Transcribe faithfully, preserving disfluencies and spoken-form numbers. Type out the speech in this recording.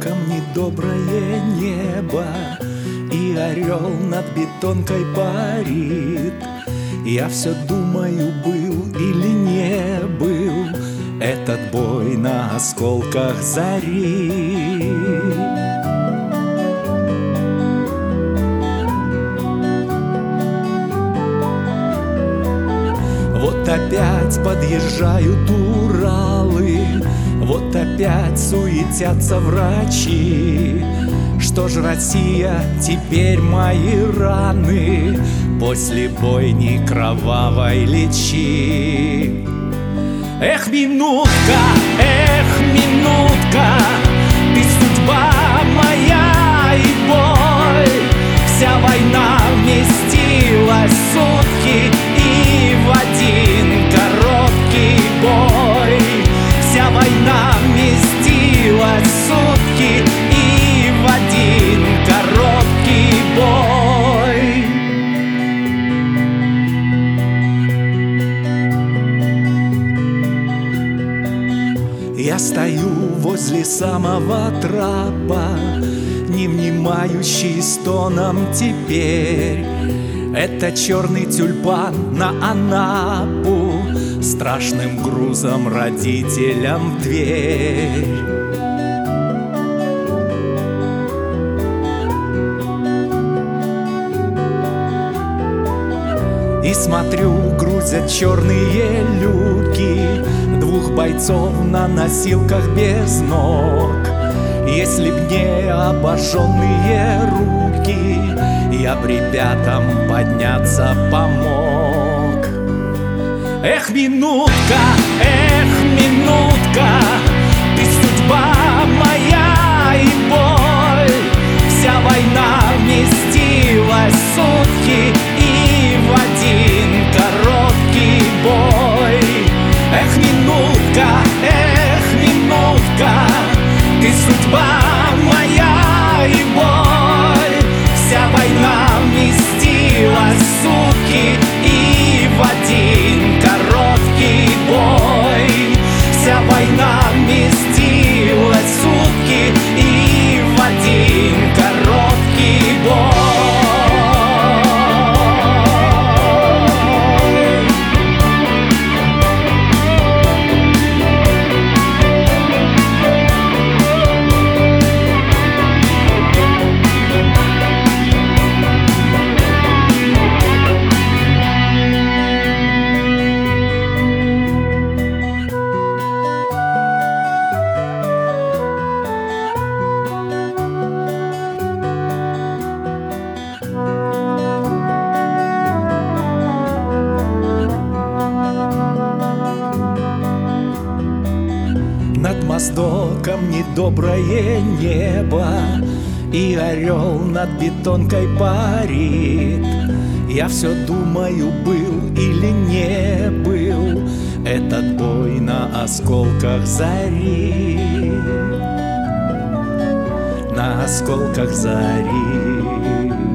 воздоком недоброе небо, и орел над бетонкой парит. Я все думаю, был или не был этот бой на осколках зари. Вот опять подъезжают Уралы, вот опять суетятся врачи. Что ж, Россия, теперь мои раны после бойни кровавой лечи. Эх, минутка, эх, минутка, ты судьба моя и боль. Вся война вместилась в сутки и в один короткий бой. Вся война вместилась в сутки и в один короткий бой. Я стою возле самого трапа, не внимающий стонам теперь. Это черный тюльпан на Анапу, страшным грузом родителям в дверь. И смотрю, грузят черные люки двух бойцов на носилках без ног. Если б не обожженные руки, я б ребятам подняться помог. Эх, минутка, эх, минутка, ты судьба моя и боль. Вся война вместилась в сутки и в один короткий бой. Эх, минутка, эх, минутка, ты судьба моя и боль. Вся война вместилась в сутки и в один короткий бой. Вся война вместилась в сутки и в один короткий бой. Над моздоком недоброе небо, и орел над бетонкой парит. Я все думаю, был или не был этот бой на осколках зари. На осколках зари.